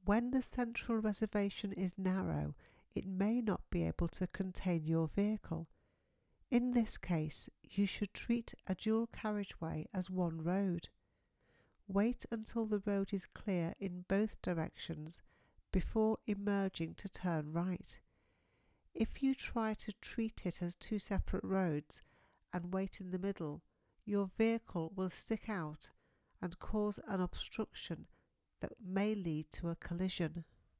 When the central reservation is narrow, it may not be able to contain your vehicle. In this case, you should treat a dual carriageway as one road. Wait until the road is clear in both directions before emerging to turn right. If you try to treat it as two separate roads and wait in the middle, your vehicle will stick out and cause an obstruction that may lead to a collision.